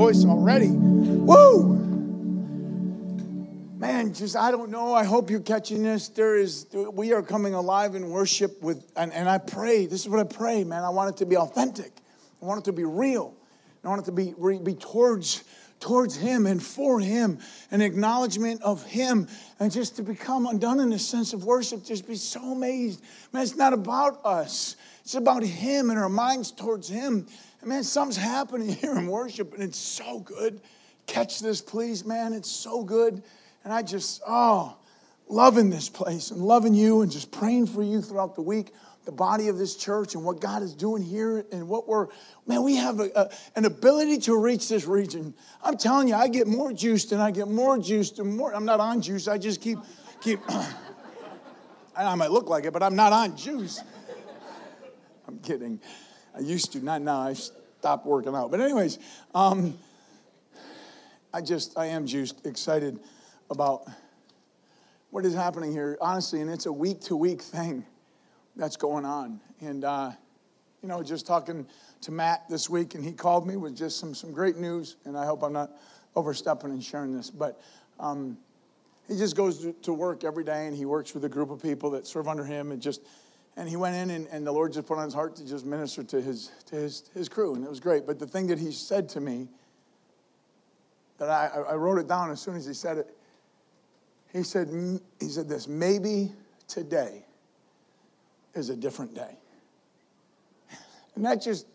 voice already. Woo! Man, I don't know. I hope you're catching this. We are coming alive in worship and I pray. This is what I pray, man. I want it to be authentic. I want it to be real. I want it to be towards Him and for Him, an acknowledgement of Him, and just to become undone in this sense of worship, just be so amazed. Man, it's not about us. It's about Him and our minds towards Him. And man, something's happening here in worship, and it's so good. Catch this, please, man. It's so good. And I just, loving this place and loving you and just praying for you throughout the week, the body of this church and what God is doing here and we have an ability to reach this region. I'm telling you, I get more juiced and I get more juiced and more. I'm not on juice. I just keep. I might look like it, but I'm not on juice. I'm kidding. I used to, not now. I stopped working out. But anyways, I am juiced, excited about what is happening here, honestly, and it's a week-to-week thing that's going on. And, just talking to Matt this week, and he called me with just some great news, and I hope I'm not overstepping and sharing this, but he just goes to work every day, and he works with a group of people that serve under him, and he went in, and the Lord just put on his heart to just minister to his crew, and it was great. But the thing that he said to me, that I wrote it down as soon as he said it, he said this, maybe today is a different day. And that just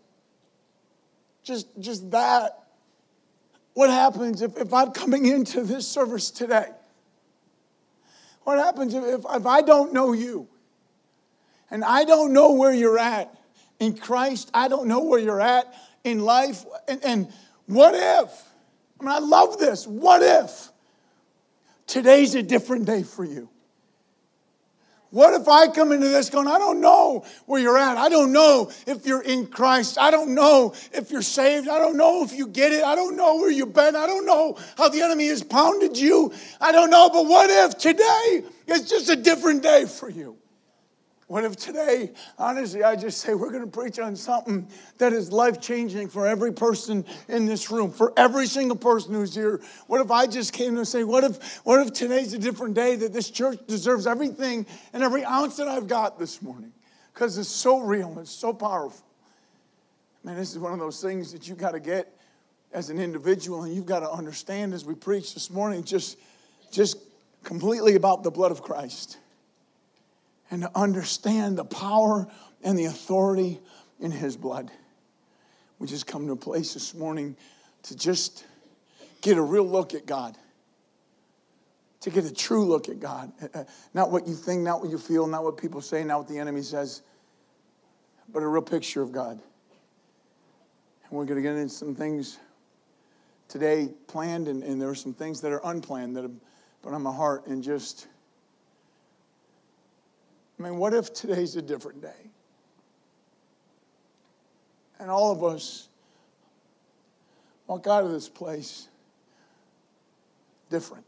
that. What happens if I'm coming into this service today? What happens if I don't know you? And I don't know where you're at in Christ. I don't know where you're at in life. And what if? I mean, I love this. What if today's a different day for you? What if I come into this going, I don't know where you're at. I don't know if you're in Christ. I don't know if you're saved. I don't know if you get it. I don't know where you've been. I don't know how the enemy has pounded you. I don't know. But what if today is just a different day for you? What if today, honestly, I just say we're going to preach on something that is life-changing for every person in this room, for every single person who's here. What if I just came to say, what if today's a different day, that this church deserves everything and every ounce that I've got this morning? Because it's so real, it's so powerful. Man, this is one of those things that you got to get as an individual, and you've got to understand as we preach this morning, just completely about the blood of Christ. And to understand the power and the authority in His blood. We just come to a place this morning to just get a real look at God. To get a true look at God. Not what you think, not what you feel, not what people say, not what the enemy says. But a real picture of God. And we're going to get into some things today planned. And there are some things that are unplanned that have been on my heart. And just... what if today's a different day? And all of us walk out of this place different.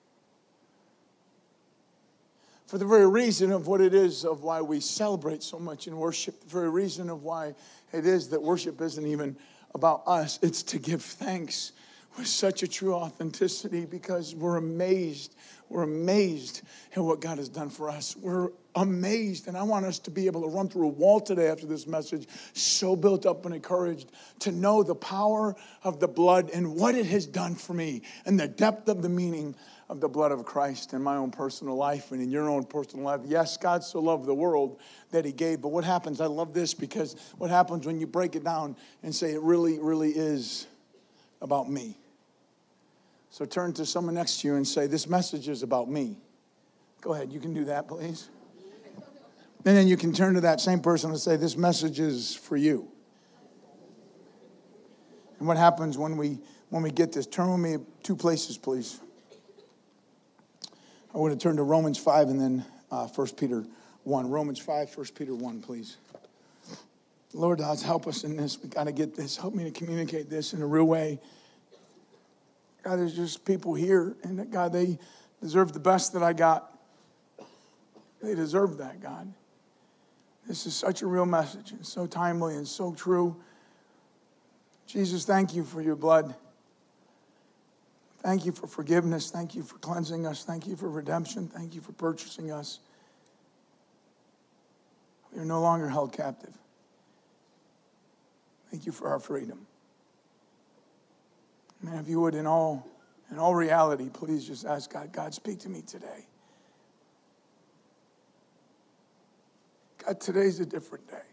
For the very reason of what it is, of why we celebrate so much in worship, the very reason of why it is that worship isn't even about us, it's to give thanks with such a true authenticity, because we're amazed. We're amazed at what God has done for us. We're amazed, and I want us to be able to run through a wall today after this message, so built up and encouraged to know the power of the blood and what it has done for me and the depth of the meaning of the blood of Christ in my own personal life and in your own personal life. Yes, God so loved the world that He gave, but what happens, I love this, because what happens when you break it down and say it really, really is about me. So turn to someone next to you and say, this message is about me. Go ahead, you can do that, please. And then you can turn to that same person and say, this message is for you. And what happens when we get this? Turn with me 2 places, please. I want to turn to Romans 5 and then 1 Peter 1. Romans 5, 1 Peter 1, please. Lord, God, help us in this. We got to get this. Help me to communicate this in a real way. God, there's just people here, and God, they deserve the best that I got. They deserve that, God. This is such a real message, and so timely and so true. Jesus, thank you for your blood. Thank you for forgiveness. Thank you for cleansing us. Thank you for redemption. Thank you for purchasing us. We are no longer held captive. Thank you for our freedom. Man, if you would, in all reality, please just ask God, God, speak to me today. God, today's a different day.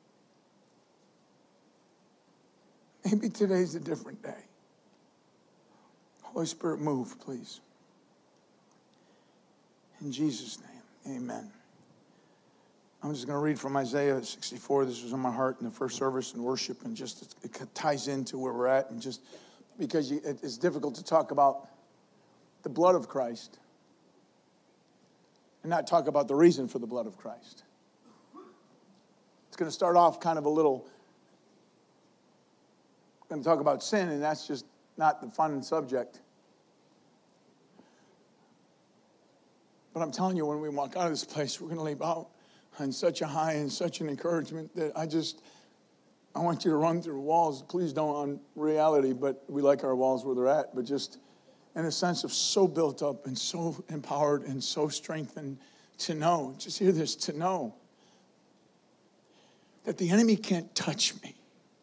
Maybe today's a different day. Holy Spirit, move, please. In Jesus' name, amen. I'm just going to read from Isaiah 64. This was on my heart in the first service and worship, and just it ties into where we're at. And just because it's difficult to talk about the blood of Christ and not talk about the reason for the blood of Christ. It's going to start off kind of a little, I'm going to talk about sin, and that's just not the fun subject. But I'm telling you, when we walk out of this place, we're going to leave out on such a high and such an encouragement that I want you to run through walls. Please don't on reality, but we like our walls where they're at. But just in a sense of so built up and so empowered and so strengthened to know, just hear this, to know that the enemy can't touch me.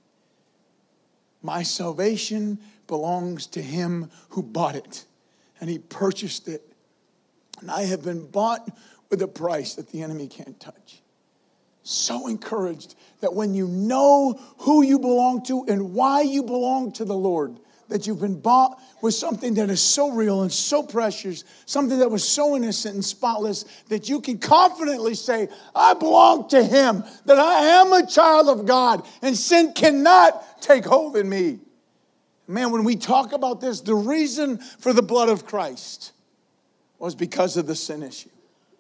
My salvation belongs to him who bought it, and he purchased it. And I have been bought with a price that the enemy can't touch. So encouraged that when you know who you belong to and why you belong to the Lord, that you've been bought with something that is so real and so precious, something that was so innocent and spotless, that you can confidently say, I belong to him, that I am a child of God, and sin cannot take hold in me. Man, when we talk about this, the reason for the blood of Christ was because of the sin issue.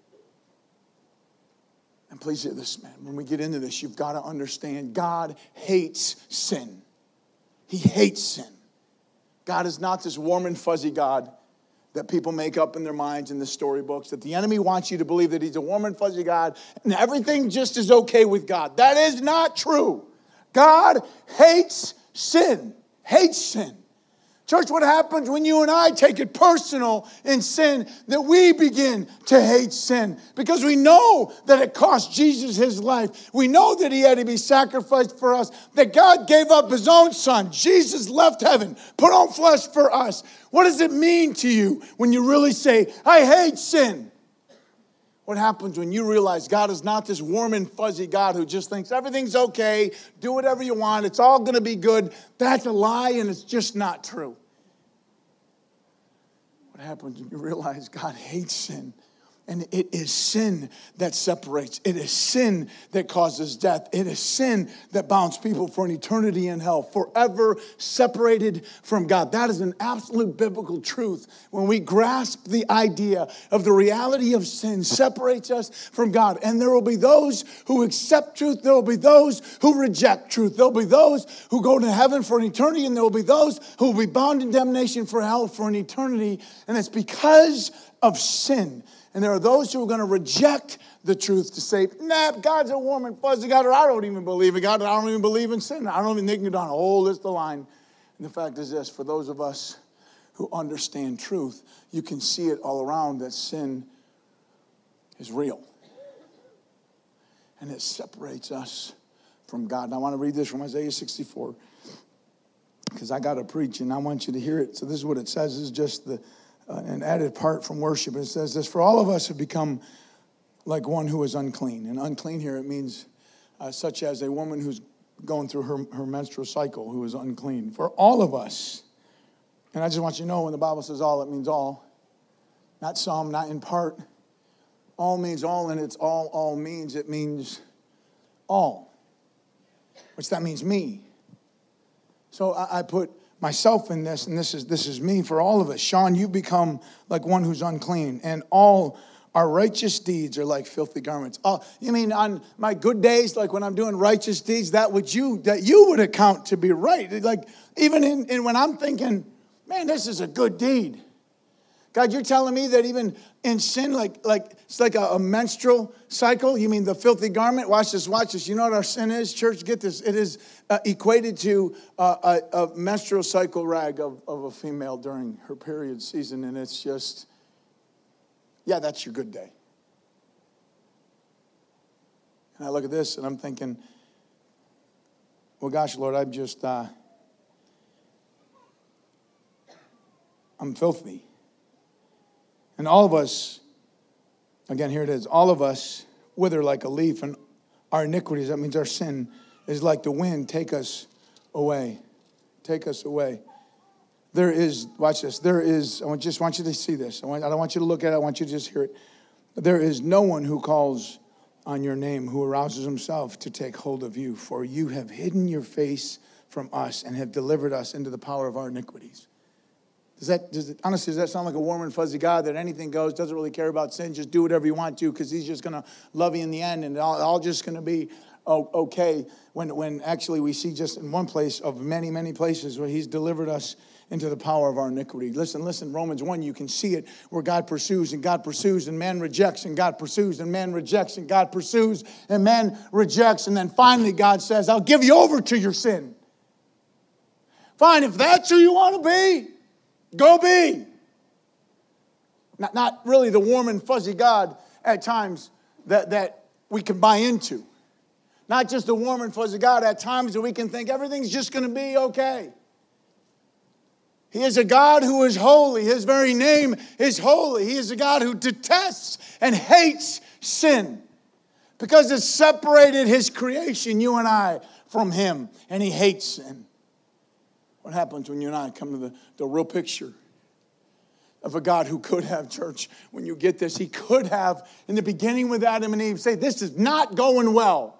And please hear this, man. When we get into this, you've got to understand God hates sin. He hates sin. God is not this warm and fuzzy God that people make up in their minds in the storybooks, that the enemy wants you to believe that he's a warm and fuzzy God and everything just is okay with God. That is not true. God hates sin. Hates sin. Church, what happens when you and I take it personal in sin, that we begin to hate sin? Because we know that it cost Jesus his life. We know that he had to be sacrificed for us, that God gave up his own son. Jesus left heaven, put on flesh for us. What does it mean to you when you really say, I hate sin? What happens when you realize God is not this warm and fuzzy God who just thinks everything's okay, do whatever you want, it's all going to be good? That's a lie, and it's just not true. What happens when you realize God hates sin? And it is sin that separates. It is sin that causes death. It is sin that bounds people for an eternity in hell, forever separated from God. That is an absolute biblical truth. When we grasp the idea of the reality of sin separates us from God. And there will be those who accept truth. There will be those who reject truth. There will be those who go to heaven for an eternity. And there will be those who will be bound in damnation for hell for an eternity. And it's because of sin. And there are those who are going to reject the truth to say, nah, God's a warm and fuzzy God, or I don't even believe in God, or I don't even believe in sin. I don't even think you're down a whole list of line. And the fact is this, for those of us who understand truth, you can see it all around that sin is real. And it separates us from God. And I want to read this from Isaiah 64, because I got to preach, and I want you to hear it. So this is what it says. This is just an added part from worship. It says this, for all of us have become like one who is unclean. And unclean here, it means such as a woman who's going through her menstrual cycle who is unclean. For all of us, and I just want you to know when the Bible says all, it means all. Not some, not in part. All means all, and it's all means, it means all. Which that means me. So I put myself in this, and this is me for all of us. Sean, you become like one who's unclean, and all our righteous deeds are like filthy garments. You mean on my good days, like when I'm doing righteous deeds, that you would account to be right. Like even in when I'm thinking, man, this is a good deed. God, you're telling me that even in sin, like it's like a menstrual cycle? You mean the filthy garment? Watch this, watch this. You know what our sin is? Church, get this. It is equated to a menstrual cycle rag of a female during her period season. And it's just, yeah, that's your good day. And I look at this and I'm thinking, well, gosh, Lord, I'm just, I'm filthy. And all of us, again, here it is, all of us wither like a leaf, and our iniquities, that means our sin, is like the wind, take us away. Take us away. There is, watch this, there is, I just want you to see this. I don't want you to look at it, I want you to just hear it. There is no one who calls on your name who arouses himself to take hold of you, for you have hidden your face from us and have delivered us into the power of our iniquities. Honestly, does that sound like a warm and fuzzy God that anything goes, doesn't really care about sin, just do whatever you want to because he's just going to love you in the end and all just going to be okay, when actually we see just in one place of many, many places where he's delivered us into the power of our iniquity. Listen, Romans 1, you can see it where God pursues and God pursues and man rejects and God pursues and man rejects and God pursues and man rejects. And then finally God says, I'll give you over to your sin. Fine, if that's who you want to be, go be. Not really the warm and fuzzy God at times that we can buy into. Not just the warm and fuzzy God at times that we can think everything's just going to be okay. He is a God who is holy. His very name is holy. He is a God who detests and hates sin because it separated his creation, you and I, from him. And he hates sin. What happens when you and I come to the real picture of a God who could have, church, when you get this, he could have, in the beginning with Adam and Eve, say, this is not going well.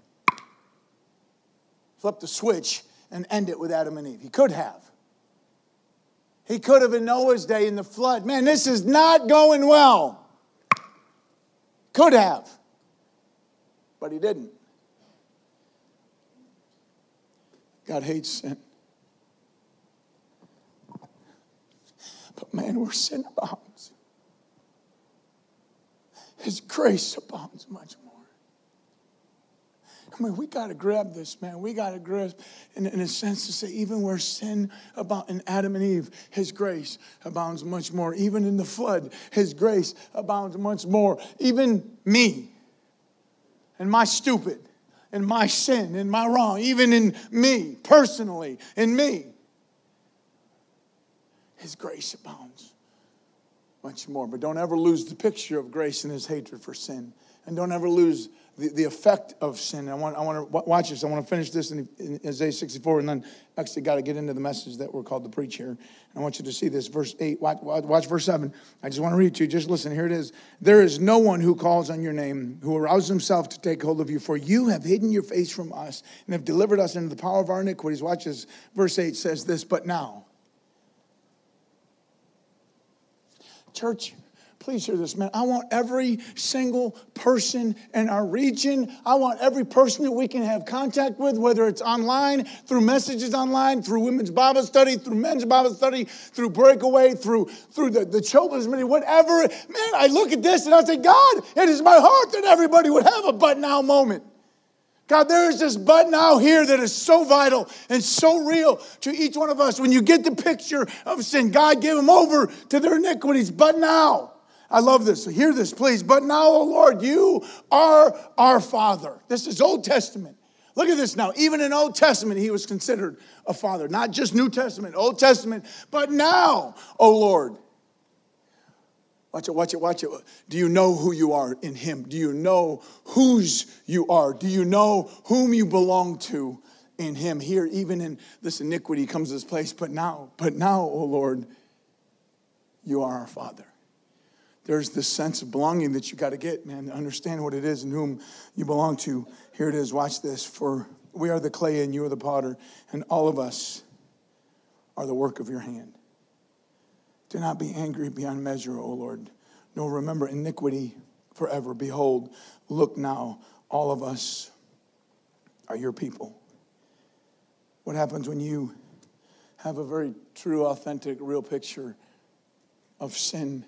Flip the switch and end it with Adam and Eve. He could have. He could have in Noah's day in the flood. Man, this is not going well. Could have. But he didn't. God hates sin. But man, where sin abounds, his grace abounds much more. I mean, we got to grab this, man. We got to grasp in a sense to say, even where sin abounds in Adam and Eve, his grace abounds much more. Even in the flood, his grace abounds much more. Even me and my stupid and my sin and my wrong, even in me, personally, in me, his grace abounds much more. But don't ever lose the picture of grace and his hatred for sin. And don't ever lose the effect of sin. I want to watch this. I want to finish this in Isaiah 64, and then actually got to get into the message that we're called to preach here. I want you to see this, verse 8. Watch verse 7. I just want to read it to you. Just listen. Here it is. There is no one who calls on your name, who arouses himself to take hold of you, for you have hidden your face from us and have delivered us into the power of our iniquities. Watch this. Verse 8 says this, but now. Church, please hear this, man. I want every single person in our region. I want every person that we can have contact with, whether it's online, through messages online, through women's Bible study, through men's Bible study, through Breakaway, through the children's ministry, whatever. Man, I look at this and I say, God, it is my heart that everybody would have a but now moment. God, there is this but now here that is so vital and so real to each one of us. When you get the picture of sin, God gave them over to their iniquities, but now. I love this. So hear this, please. But now, O Lord, you are our Father. This is Old Testament. Look at this now. Even in Old Testament, he was considered a father. Not just New Testament, Old Testament. But now, O Lord. Watch it. Do you know who you are in him? Do you know whose you are? Do you know whom you belong to in him? Here, even in this iniquity comes this place. But now, O Lord, you are our Father. There's this sense of belonging that you got to get, man, to understand what it is and whom you belong to. Here it is. Watch this. For we are the clay and you are the potter, and all of us are the work of your hand. Do not be angry beyond measure, O Lord, nor remember iniquity forever. Behold, look now, all of us are your people. What happens when you have a very true, authentic, real picture of sin.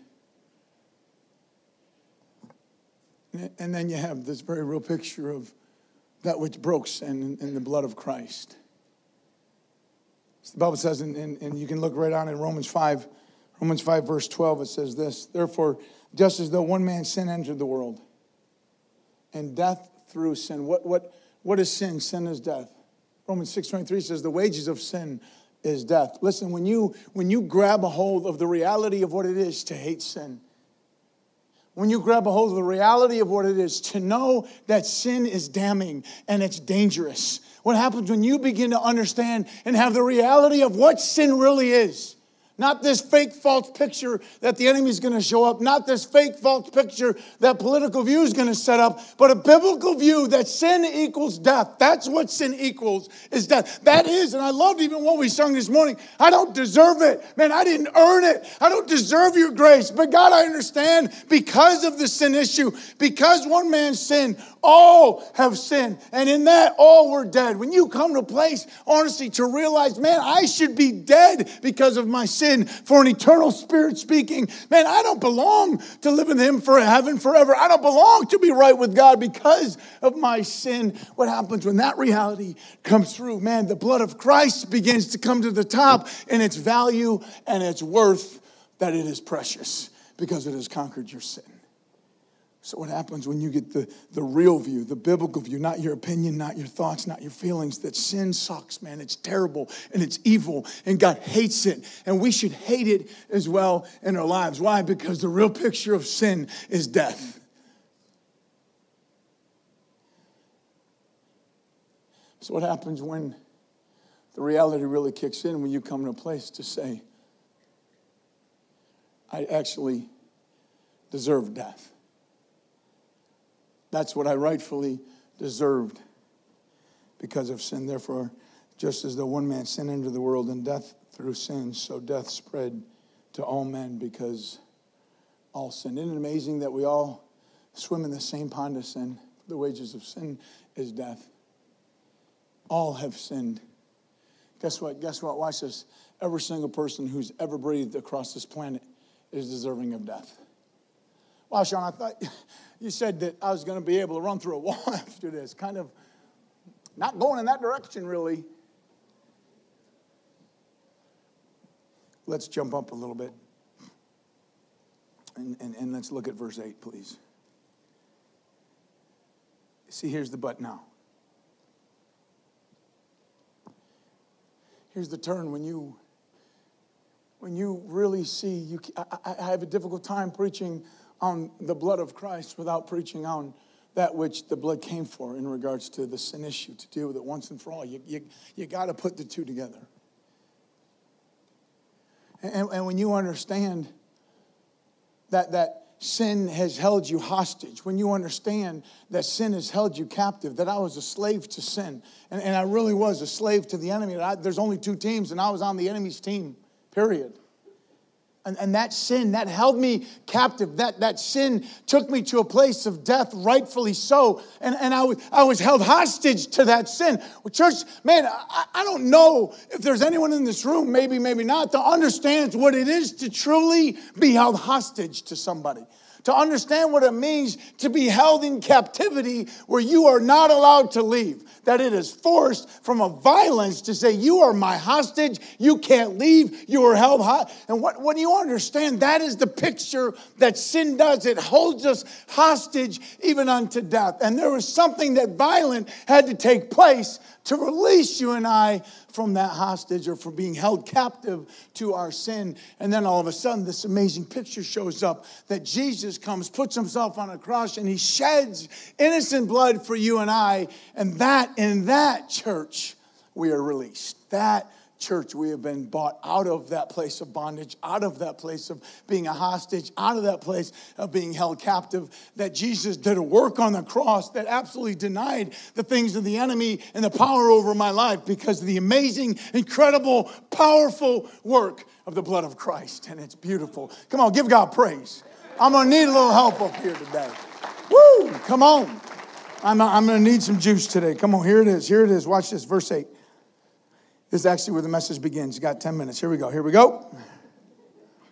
And then you have this very real picture of that which broke sin in the blood of Christ. The Bible says, and you can look right on in Romans 5 verse 12, it says this: therefore, just as though one man's sin entered the world, and death through sin. What is sin? Sin is death. Romans 6:23 says the wages of sin is death. Listen, when you grab a hold of the reality of what it is to hate sin, when you grab a hold of the reality of what it is to know that sin is damning and it's dangerous, what happens when you begin to understand and have the reality of what sin really is? Not this fake false picture that the enemy is going to show up. Not this fake false picture that political view is going to set up. But a biblical view that sin equals death. That's what sin equals, is death. That is, and I loved even what we sung this morning, I don't deserve it. Man, I didn't earn it. I don't deserve your grace. But God, I understand because of the sin issue, because one man sinned, all have sinned. And in that, all were dead. When you come to a place, honestly, to realize, man, I should be dead because of my sin. For an eternal spirit speaking, man, I don't belong to live in Him for heaven forever. I don't belong to be right with God because of my sin. What happens when that reality comes through? Man, the blood of Christ begins to come to the top in its value and its worth, that it is precious because it has conquered your sin. So what happens when you get the real view, the biblical view, not your opinion, not your thoughts, not your feelings, that sin sucks, man. It's terrible and it's evil and God hates it. And we should hate it as well in our lives. Why? Because the real picture of sin is death. So what happens when the reality really kicks in, when you come to a place to say, I actually deserve death. That's what I rightfully deserved because of sin. Therefore, just as though one man's sin entered the world and death through sin, so death spread to all men because all sin. Isn't it amazing that we all swim in the same pond of sin? The wages of sin is death. All have sinned. Guess what? Watch this. Every single person who's ever breathed across this planet is deserving of death. Wow, Sean, I thought you said that I was going to be able to run through a wall after this. Kind of not going in that direction, really. Let's jump up a little bit. And let's look at verse 8, please. See, here's the but now. Here's the turn when you really see. I have a difficult time preaching on the blood of Christ without preaching on that which the blood came for in regards to the sin issue, to deal with it once and for all. You got to put the two together. And when you understand that sin has held you hostage, when you understand that sin has held you captive, that I was a slave to sin, and I really was a slave to the enemy. There's only two teams, and I was on the enemy's team, period. And that sin, that held me captive. That sin took me to a place of death, rightfully so. And I was held hostage to that sin. Well, church, man, I don't know if there's anyone in this room, maybe not, that understands what it is to truly be held hostage to somebody. To understand what it means to be held in captivity where you are not allowed to leave. That it is forced from a violence to say, you are my hostage, you can't leave, you are held hostage. And when you understand, that is the picture that sin does. It holds us hostage even unto death. And there was something that violent had to take place to release you and I from that hostage or from being held captive to our sin. And then all of a sudden, this amazing picture shows up that Jesus comes, puts himself on a cross, and he sheds innocent blood for you and I. And that, in that church, we are released. That church, we have been bought out of that place of bondage, out of that place of being a hostage, out of that place of being held captive, that Jesus did a work on the cross that absolutely denied the things of the enemy and the power over my life because of the amazing, incredible, powerful work of the blood of Christ. And it's beautiful. Come on, give God praise. I'm going to need a little help up here today. Woo! Come on. I'm going to need some juice today. Come on, here it is. Here it is. Watch this, verse 8. This is actually where the message begins. You got 10 minutes. Here we go.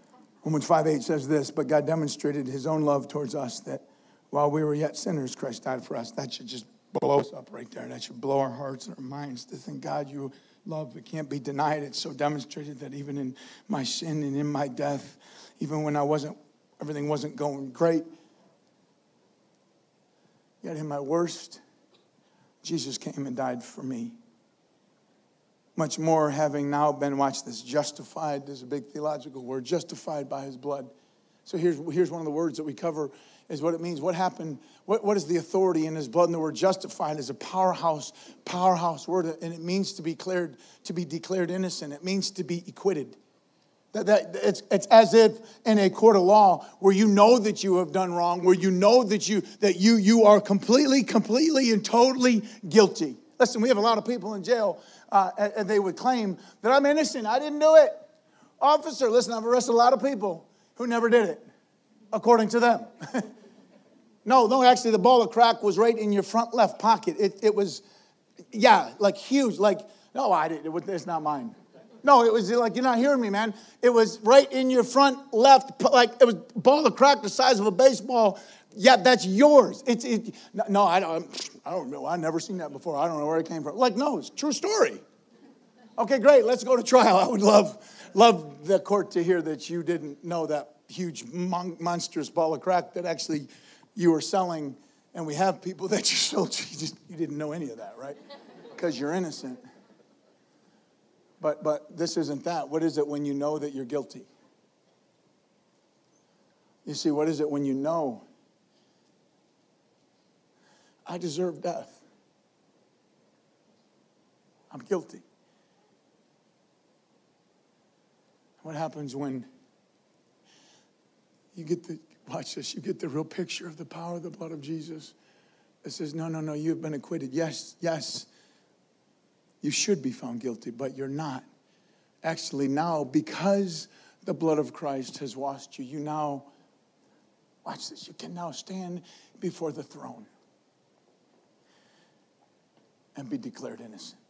Romans 5:8 says this, but God demonstrated his own love towards us, that while we were yet sinners, Christ died for us. That should just blow us up right there. That should blow our hearts and our minds to think, God, you love, it can't be denied. It's so demonstrated that even in my sin and in my death, even when everything wasn't going great, yet in my worst, Jesus came and died for me. Much more, having now been, watch this, justified. There's a big theological word, justified by his blood. So here's one of the words that we cover is what it means. What happened? What is the authority in his blood? And the word justified is a powerhouse word, and it means to be declared innocent. It means to be acquitted. It's as if in a court of law where you know that you have done wrong, where you know that you are completely and totally guilty. Listen, we have a lot of people in jail, and they would claim that I'm innocent. I didn't do it. Officer, listen, I've arrested a lot of people who never did it, according to them. No, actually, the ball of crack was right in your front left pocket. It was, like huge. Like, no, I didn't. It's not mine. No, it was like, you're not hearing me, man. It was right in your front left, like it was a ball of crack the size of a baseball. Yeah, that's yours. No, I don't know. I've never seen that before. I don't know where it came from. Like, no, it's a true story. Okay, great. Let's go to trial. I would love the court to hear that you didn't know that huge, monstrous ball of crack that actually you were selling. And we have people that you didn't know any of that, right? Because you're innocent. But this isn't that. What is it when you know that you're guilty? You see, what is it when you know I deserve death? I'm guilty. What happens when you get you get the real picture of the power of the blood of Jesus that says, no, you've been acquitted. Yes, you should be found guilty, but you're not. Actually, now, because the blood of Christ has washed you, you now, watch this, you can now stand before the throne and be declared innocent,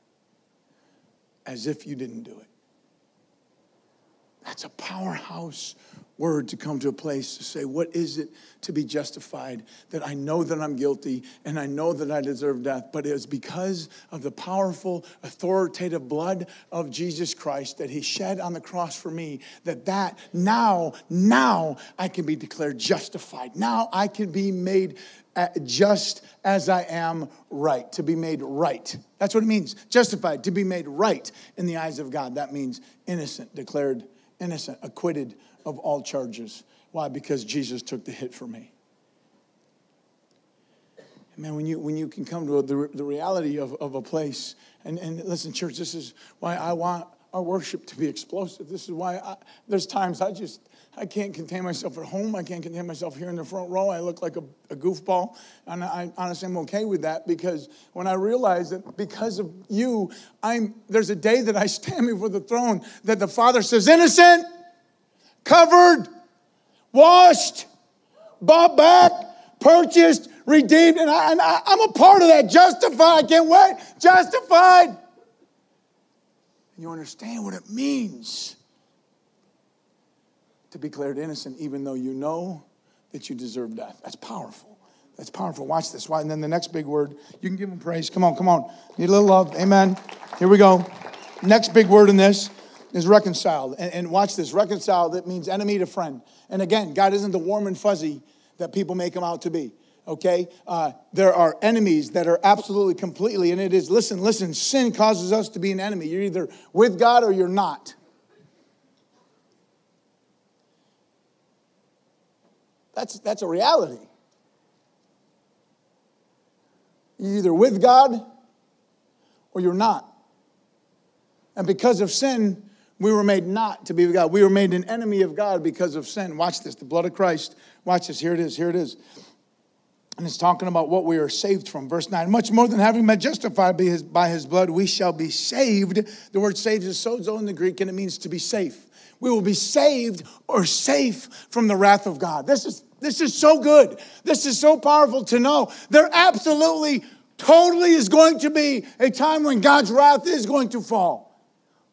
as if you didn't do it. That's a powerhouse word to come to a place to say, what is it to be justified? That I know that I'm guilty and I know that I deserve death, but it is because of the powerful, authoritative blood of Jesus Christ that he shed on the cross for me, that now I can be declared justified. Now I can be made just as I am right, to be made right. That's what it means, justified, to be made right in the eyes of God. That means innocent, declared innocent, acquitted of all charges. Why? Because Jesus took the hit for me. Man, when you can come to the reality of a place, and listen, church, this is why I want our worship to be explosive. This is why there's times I can't contain myself at home. I can't contain myself here in the front row. I look like a goofball. And I honestly am okay with that, because when I realize that because of you, there's a day that I stand before the throne that the Father says, innocent, covered, washed, bought back, purchased, redeemed. And I'm a part of that. Justified. I can't wait. Justified. And you understand what it means to be declared innocent, even though you know that you deserve death. That's powerful. That's powerful. Watch this. And then the next big word, you can give him praise. Come on. Need a little love. Amen. Here we go. Next big word in this is reconciled. And watch this. Reconciled, it means enemy to friend. And again, God isn't the warm and fuzzy that people make him out to be. Okay? There are enemies that are absolutely, completely, and it is, listen, sin causes us to be an enemy. You're either with God or you're not. That's a reality. You're either with God or you're not. And because of sin, we were made not to be with God. We were made an enemy of God because of sin. Watch this, the blood of Christ. Watch this, here it is. And it's talking about what we are saved from. Verse 9, much more than having been justified by his blood, we shall be saved. The word saved is sozo in the Greek, and it means to be safe. We will be saved or safe from the wrath of God. This is so good. This is so powerful to know. There absolutely, totally is going to be a time when God's wrath is going to fall.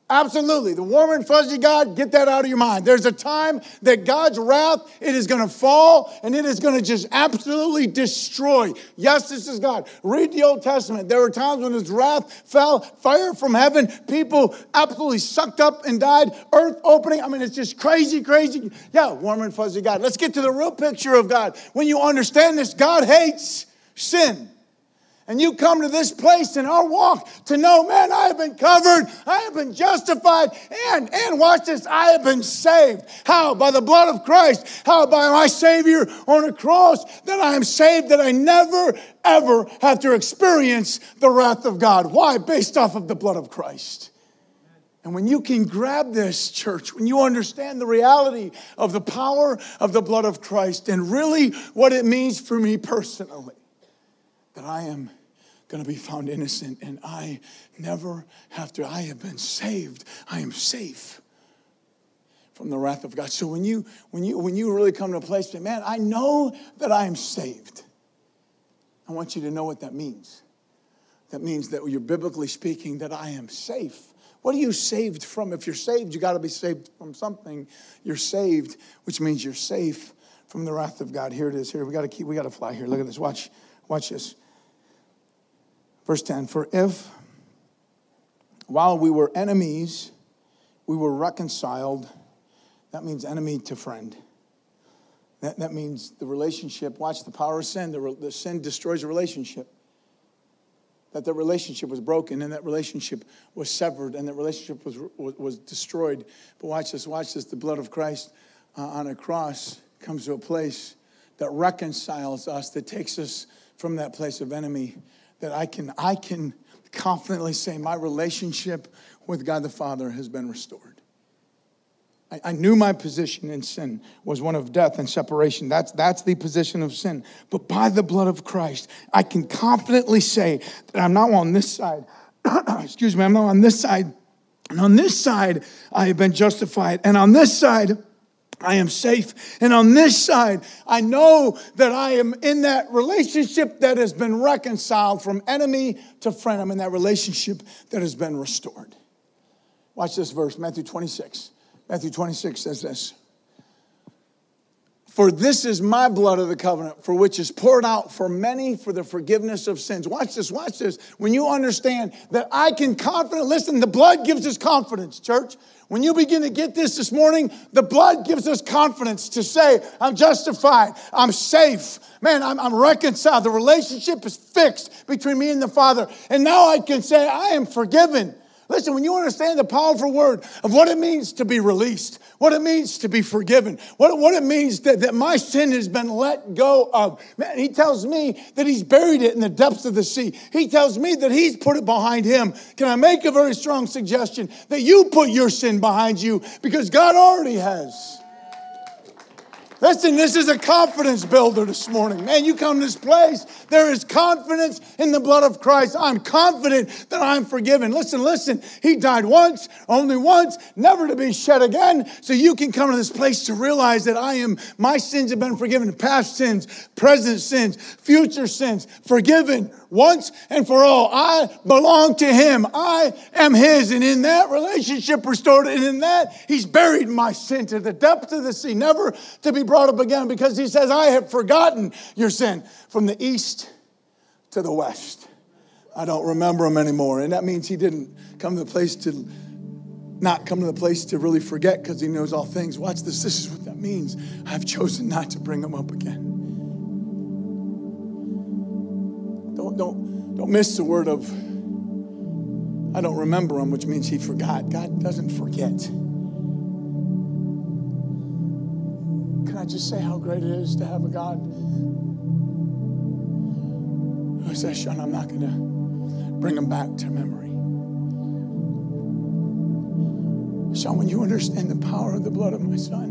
Absolutely. The warm and fuzzy God, get that out of your mind. There's a time that God's wrath, it is going to fall and it is going to just absolutely destroy. Yes, this is God. Read the Old Testament. There were times when his wrath fell, fire from heaven, people absolutely sucked up and died, earth opening. I mean, it's just crazy, crazy. Yeah, warm and fuzzy God. Let's get to the real picture of God. When you understand this, God hates sin. And you come to this place in our walk to know, man, I have been covered, I have been justified, and watch this, I have been saved. How? By the blood of Christ. How? By my Savior on a cross, that I am saved, that I never, ever have to experience the wrath of God. Why? Based off of the blood of Christ. And when you can grab this, church, when you understand the reality of the power of the blood of Christ and really what it means for me personally, that I am going to be found innocent and I never have to. I have been saved. I am safe from the wrath of God. So when you really come to a place that, man, I know that I am saved. I want you to know what that means. That means that you're biblically speaking that I am safe. What are you saved from? If you're saved, you got to be saved from something. You're saved, which means you're safe from the wrath of God. Here it is. Here we got to fly here. Look at this. Watch this. Verse 10, for if while we were enemies, we were reconciled, that means enemy to friend. That means the relationship, watch the power of sin, the sin destroys a relationship. That the relationship was broken and that relationship was severed and that relationship was destroyed. But watch this, the blood of Christ on a cross comes to a place that reconciles us, that takes us from that place of enemy, that I can confidently say my relationship with God the Father has been restored. I knew my position in sin was one of death and separation. That's the position of sin. But by the blood of Christ, I can confidently say that I'm not on this side. I'm not on this side. And on this side, I have been justified. And on this side, I am safe. And on this side, I know that I am in that relationship that has been reconciled from enemy to friend. I'm in that relationship that has been restored. Watch this verse, Matthew 26. Matthew 26 says this. For this is my blood of the covenant, for which is poured out for many for the forgiveness of sins. Watch this. When you understand that I can confidently, listen, the blood gives us confidence, church. When you begin to get this morning, the blood gives us confidence to say, I'm justified, I'm safe, man, I'm reconciled. The relationship is fixed between me and the Father. And now I can say, I am forgiven. Listen, when you understand the powerful word of what it means to be released, what it means to be forgiven, what it means that my sin has been let go of. Man, he tells me that he's buried it in the depths of the sea. He tells me that he's put it behind him. Can I make a very strong suggestion that you put your sin behind you because God already has? Listen, this is a confidence builder this morning. Man, you come to this place, there is confidence in the blood of Christ. I'm confident that I'm forgiven. Listen, he died once, only once, never to be shed again. So you can come to this place to realize that my sins have been forgiven. Past sins, present sins, future sins, forgiven once and for all. I belong to him. I am his. And in that relationship restored, and in that he's buried my sin to the depths of the sea, never to be brought up again, because he says, I have forgotten your sin from the east to the west. I don't remember them anymore. And that means he didn't come to the place to not come to the place to really forget, because he knows all things. Watch this. This is what that means. I've chosen not to bring them up again. Don't miss the word of I don't remember them, which means he forgot. God doesn't forget. Can I just say how great it is to have a God who says, Sean, I'm not going to bring them back to memory. Sean, when you understand the power of the blood of my son,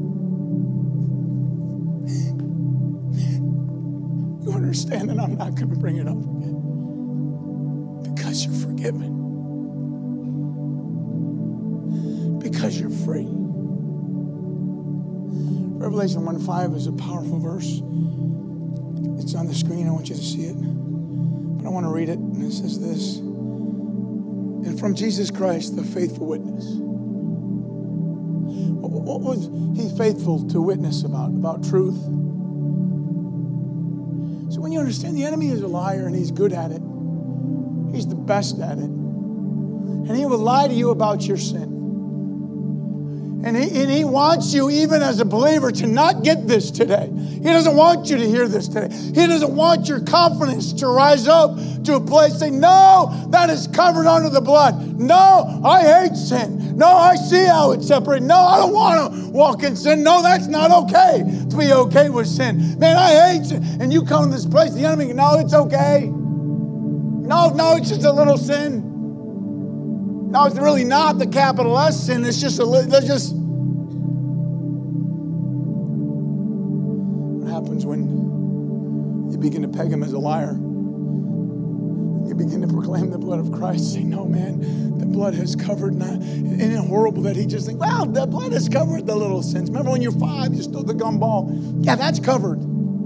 you understand that I'm not going to bring it up again. Because you're forgiven. Because you're free. Revelation 1:5 is a powerful verse. It's on the screen. I want you to see it. But I want to read it. And it says this. and from Jesus Christ, the faithful witness. What was he faithful to witness about? About truth. So when you understand the enemy is a liar and he's good at it, he's the best at it. And he will lie to you about your sin. And he wants you, even as a believer, to not get this today. He doesn't want you to hear this today. He doesn't want your confidence to rise up to a place saying, no, that is covered under the blood. No, I hate sin. No, I see how it's separated. No, I don't want to walk in sin. No, that's not okay to be okay with sin. Man, I hate sin. And you come to this place, the enemy, no, it's okay. No, it's just a little sin. No, it's really not the capital S sin. It's just what happens when you begin to peg him as a liar? You begin to proclaim the blood of Christ. Say, no, man, the blood has covered. Isn't it horrible that he just thinks, well, the blood has covered the little sins. Remember when you're 5, you stole the gumball? Yeah, that's covered.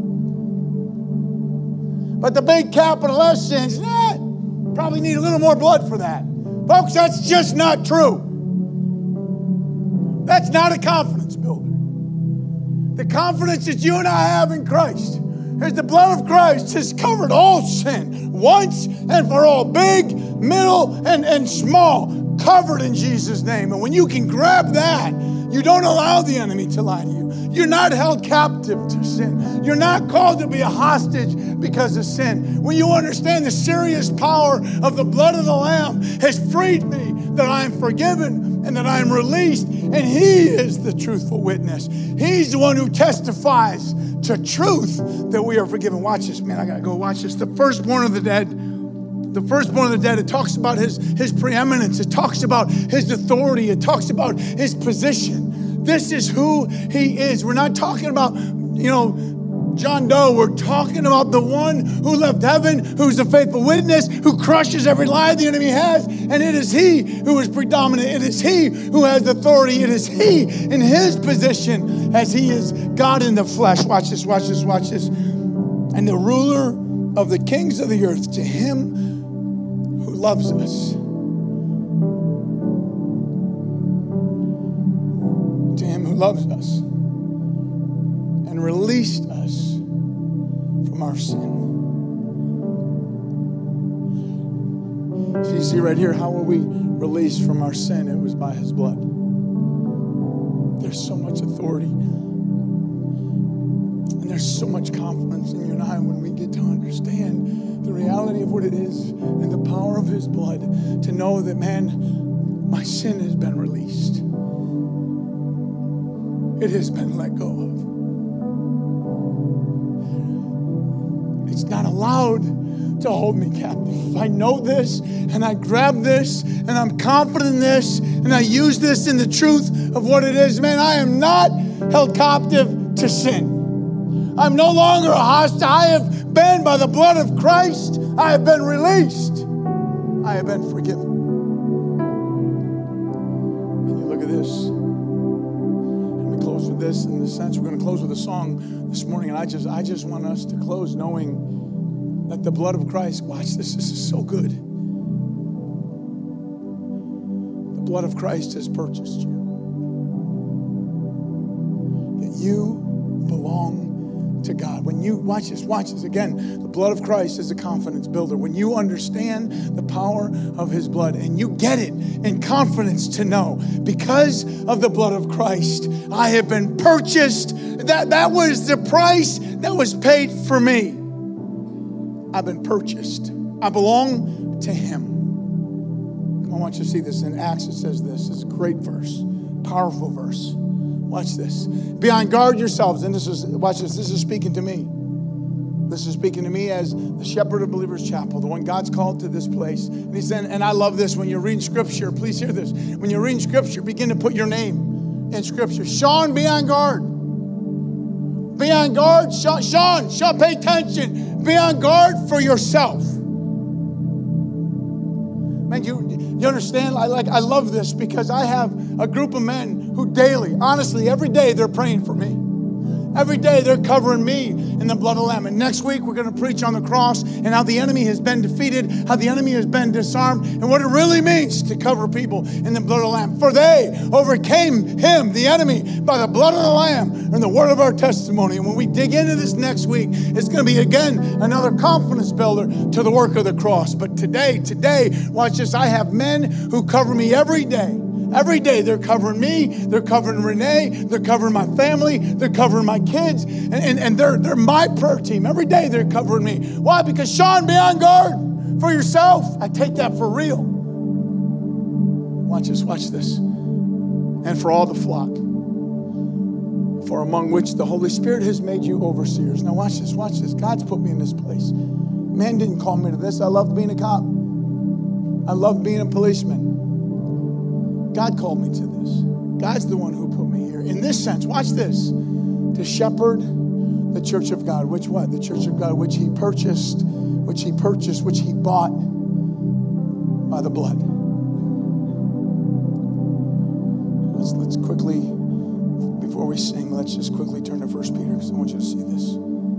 But the big capital S sins, probably need a little more blood for that. Folks, that's just not true. That's not a confidence builder. The confidence that you and I have in Christ is the blood of Christ has covered all sin once and for all, big, middle, and small, covered in Jesus' name. And when you can grab that, you don't allow the enemy to lie to you. You're not held captive to sin. You're not called to be a hostage because of sin. When you understand the serious power of the blood of the Lamb has freed me, that I am forgiven and that I am released, and he is the truthful witness. He's the one who testifies to truth that we are forgiven. Watch this, man. I got to go watch this. The firstborn of the dead. The firstborn of the dead, it talks about his preeminence. It talks about his authority. It talks about his position. This is who he is. We're not talking about, John Doe. We're talking about the one who left heaven, who's a faithful witness, who crushes every lie the enemy has. And it is he who is predominant. It is he who has authority. It is he in his position as he is God in the flesh. Watch this, watch this, watch this. And the ruler of the kings of the earth, to him who loves us. To him who loves us and released us from our sin. So you see right here, how were we released from our sin? It was by his blood. There's so much authority. And there's so much confidence in you and I when we get to understand the reality of what it is and the power of his blood, to know that, man, my sin has been released. It has been let go of. It's not allowed to hold me captive. If I know this and I grab this and I'm confident in this and I use this in the truth of what it is, man, I am not held captive to sin. I'm no longer a hostage. I have been, by the blood of Christ, I have been released. I have been forgiven. And you look at this. Close with this in the sense we're going to close with a song this morning, and I just want us to close knowing that the blood of Christ, watch this is so good. The blood of Christ has purchased you. That you belong to God. When you, watch this again, the blood of Christ is a confidence builder. When you understand the power of his blood and you get it in confidence to know, because of the blood of Christ, I have been purchased. That was the price that was paid for me. I've been purchased. I belong to him. Come on, I want you to see this in Acts. It says this. It's a great verse, powerful verse. Watch this. Be on guard yourselves. And watch this. This is speaking to me. This is speaking to me as the shepherd of Believers Chapel, the one God's called to this place. And he said, and I love this, when you're reading Scripture, please hear this. When you're reading Scripture, begin to put your name in Scripture. Sean, be on guard. Be on guard. Sean, pay attention. Be on guard for yourself. Man, you understand? I love this because I have a group of men who daily, honestly, every day they're praying for me. Every day they're covering me in the blood of the Lamb. And next week we're going to preach on the cross and how the enemy has been defeated, how the enemy has been disarmed, and what it really means to cover people in the blood of the Lamb. For they overcame him, the enemy, by the blood of the Lamb and the word of our testimony. And when we dig into this next week, it's going to be again another confidence builder to the work of the cross. But today, watch this, I have men who cover me every day. Every day they're covering me, they're covering Renee, they're covering my family, they're covering my kids, and they're my prayer team. Every day they're covering me. Why? Because Sean, be on guard for yourself. I take that for real. Watch this. And for all the flock, for among which the Holy Spirit has made you overseers. Now watch this. God's put me in this place. Man didn't call me to this. I loved being a cop. I loved being a policeman. God called me to this. God's the one who put me here. In this sense, watch this. To shepherd the church of God. Which what? The church of God, which he purchased, which he bought by the blood. Let's quickly, before we sing, let's just quickly turn to 1 Peter because I want you to see this.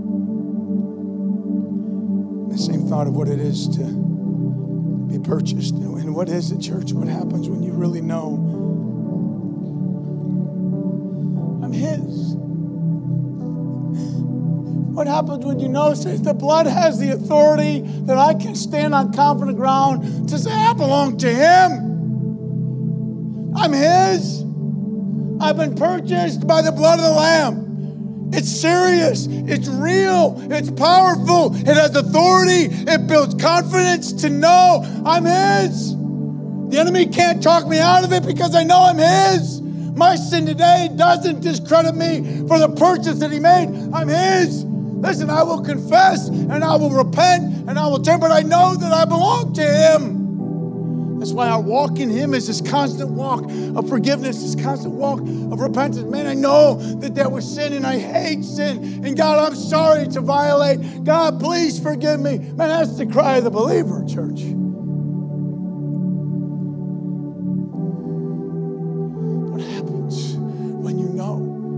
The same thought of what it is to be purchased. And what is it, church? What happens when you really know I'm his? What happens when you know the blood has the authority that I can stand on confident ground to say I belong to him? I'm his. I've been purchased by the blood of the Lamb. It's serious. It's real. It's powerful. It has authority. It builds confidence to know I'm his. The enemy can't talk me out of it because I know I'm his. My sin today doesn't discredit me for the purchase that he made. I'm his. Listen, I will confess and I will repent and I will turn, but I know that I belong to him. That's why our walk in him is this constant walk of forgiveness, this constant walk of repentance. Man, I know that there was sin and I hate sin. And God, I'm sorry to violate. God, please forgive me. Man, that's the cry of the believer, church. What happens when you know?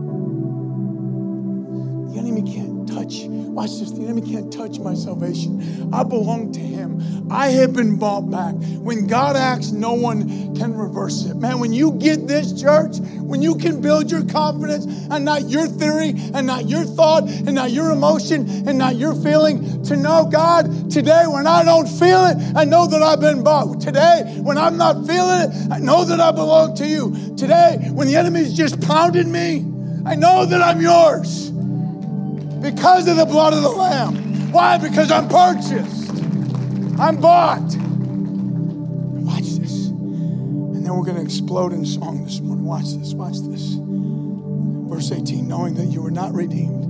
The enemy can't touch. Watch this. The enemy can't touch my salvation. I belong to him. I have been bought back. When God acts, no one can reverse it. Man, when you get this, church, when you can build your confidence and not your theory and not your thought and not your emotion and not your feeling, to know, God, today when I don't feel it, I know that I've been bought. Today, when I'm not feeling it, I know that I belong to you. Today, when the enemy's just pounding me, I know that I'm yours. Because of the blood of the Lamb. Why? Because I'm purchased. I'm bought. Watch this. And then we're going to explode in song this morning. Watch this. Verse 18, knowing that you were not redeemed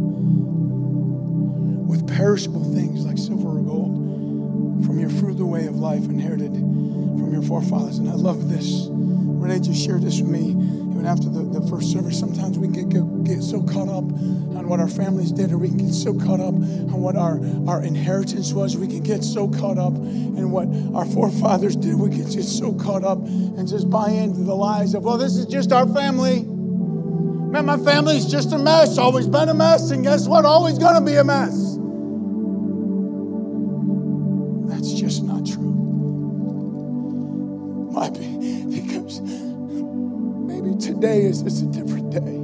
with perishable things like silver or gold from your fruitful way of life inherited from your forefathers. And I love this. Renee just shared this with me even after the first service. Sometimes we can get so caught up on what our families did, or we can get so caught up on what our inheritance was. We can get so caught up in what our forefathers did. We can get so caught up and just buy into the lies of, well, this is just our family. Man, my family's just a mess. Always been a mess. And guess what? Always going to be a mess. That's just not true. Why? Because maybe today is just a different day.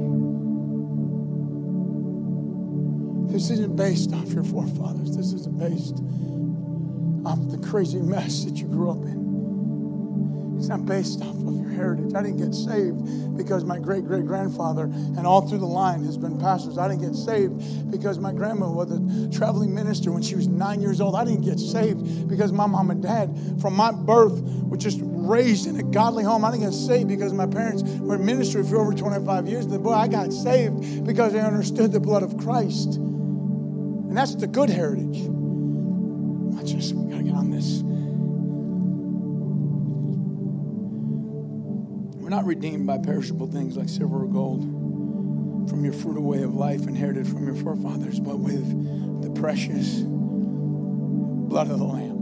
This isn't based off your forefathers. This isn't based off the crazy mess that you grew up in. It's not based off of your heritage. I didn't get saved because my great-great-grandfather and all through the line has been pastors. I didn't get saved because my grandma was a traveling minister when she was 9 years old. I didn't get saved because my mom and dad from my birth were just raised in a godly home. I didn't get saved because my parents were in ministry for over 25 years. Boy, I got saved because I understood the blood of Christ. And that's the good heritage. Watch this. We got to get on this. We're not redeemed by perishable things like silver or gold from your fruitful way of life inherited from your forefathers, but with the precious blood of the Lamb.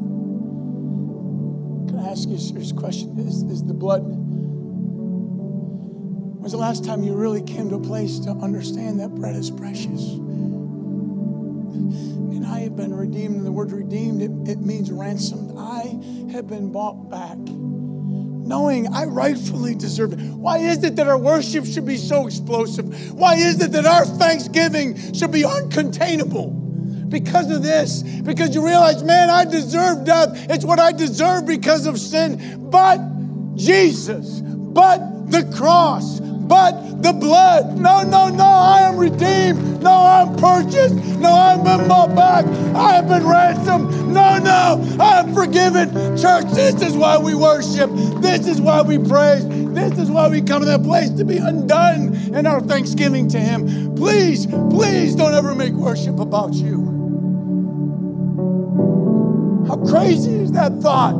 Can I ask you a serious question? Is the blood, was the last time you really came to a place to understand that bread is precious? And I have been redeemed. And the word redeemed, it means ransomed. I have been bought back, knowing I rightfully deserve it. Why is it that our worship should be so explosive? Why is it that our thanksgiving should be uncontainable? Because of this. Because you realize, man, I deserve death. It's what I deserve because of sin. But Jesus, but the cross, but the blood. No, I am redeemed. No, I'm purchased. No, I've been bought back. I have been ransomed. No, I'm forgiven. Church, this is why we worship. This is why we praise. This is why we come to that place to be undone in our thanksgiving to Him. Please don't ever make worship about you. How crazy is that thought? I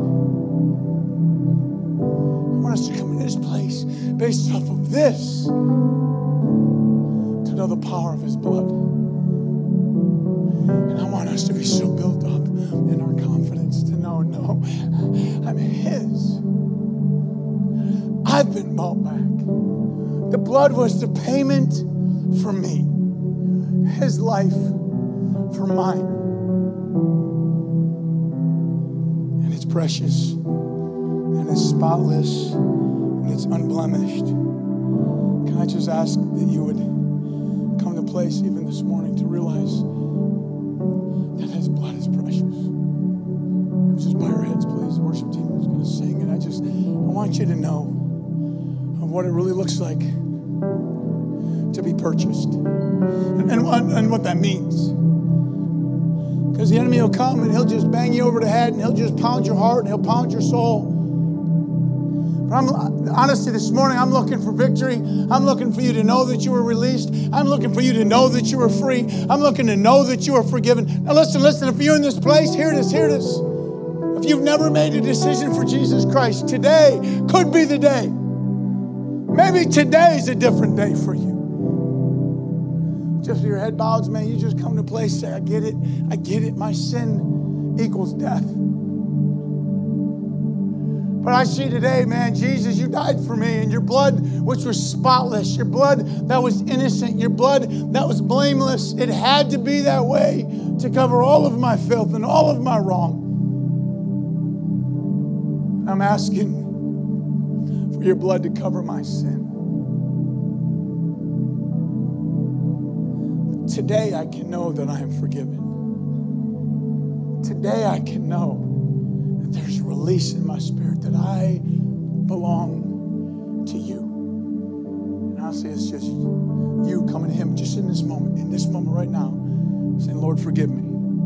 want us to come into this place based off of this to know the power of His blood. And I want us to be so built up in our confidence to know, no, I'm His. I've been bought back. The blood was the payment for me. His life for mine. And it's precious. And it's spotless. And it's unblemished. Can I just ask that you would come to place even this morning to realize that His blood is precious? Just bow your heads, please. The worship team is going to sing. And I want you to know of what it really looks like to be purchased. And what that means. Because the enemy will come and he'll just bang you over the head and he'll just pound your heart and he'll pound your soul. But honestly, this morning, I'm looking for victory. I'm looking for you to know that you were released. I'm looking for you to know that you were free. I'm looking to know that you are forgiven. Now listen, if you're in this place, hear this. If you've never made a decision for Jesus Christ, today could be the day. Maybe today is a different day for you. Just with your head bowed, man, you just come to a place, say, I get it. My sin equals death. But I see today, man, Jesus, you died for me, and your blood, which was spotless, your blood that was innocent, your blood that was blameless, it had to be that way to cover all of my filth and all of my wrong. I'm asking for your blood to cover my sin. Today I can know that I am forgiven. Today I can know that there's a release in my spirit that I belong to you. And I'll say it's just you coming to Him just in this moment right now, saying, Lord, forgive me.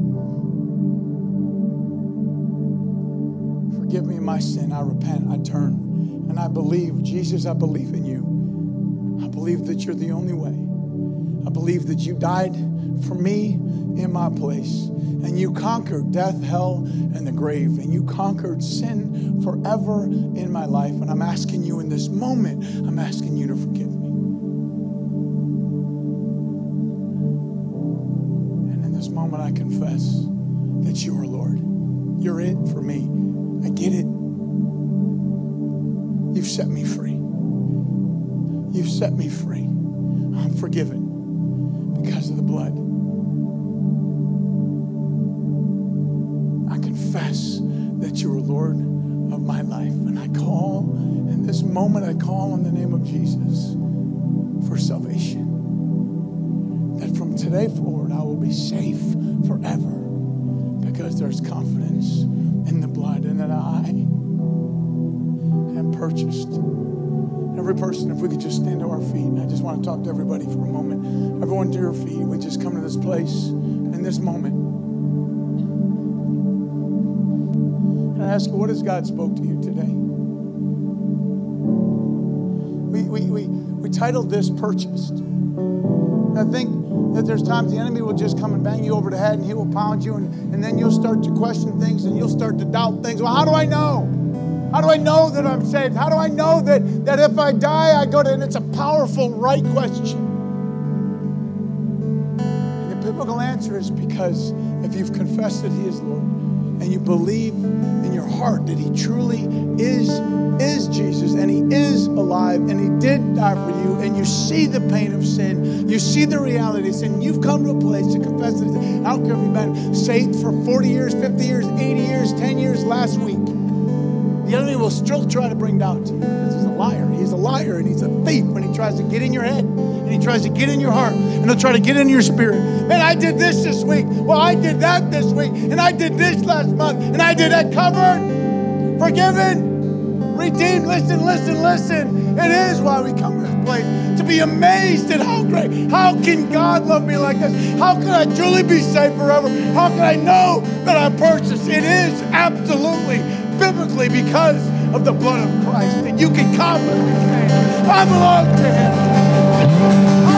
Forgive me my sin. I repent. I turn. And I believe, Jesus, I believe in you. I believe that you're the only way. I believe that you died for me in my place. And you conquered death, hell, and the grave. And you conquered sin forever in my life. And I'm asking you in this moment, I'm asking you to forgive me. And in this moment, I confess that you are Lord. You're it for me. I get it. You've set me free. You've set me free. I'm forgiven because of the blood. I confess that you are Lord of my life. And I call, in this moment, I call on the name of Jesus for salvation. That from today forward, I will be safe forever because there's confidence in the blood and that I am purchased. Every person, if we could just stand to our feet. And I just want to talk to everybody for a moment. Everyone to your feet. We just come to this place in this moment. And I ask you, what has God spoke to you today? We titled this Purchased. And I think that there's times the enemy will just come and bang you over the head and he will pound you and then you'll start to question things and you'll start to doubt things. Well, how do I know? How do I know that I'm saved? How do I know that if I die, I go to... And it's a powerful, right question. And the biblical answer is because if you've confessed that He is Lord and you believe in your heart that he truly is Jesus, and he is alive, and he did die for you, and you see the pain of sin, you see the reality of sin, you've come to a place to confess it. I don't care if you've been saved for 40 years, 50 years, 80 years, 10 years last week. The enemy will still try to bring doubt to you because he's a liar. He's a liar and he's a thief when he tries to get in your head and he tries to get in your heart and he'll try to get in your spirit. Man, I did this week. Well, I did that this week and I did this last month and I did that. Covered, forgiven, redeemed. Listen. It is why we come to this place, to be amazed at how great. How can God love me like this? How can I truly be saved forever? How can I know that I'm purchased? It is absolutely biblically because of the blood of Christ that you can confidently say, I belong to him.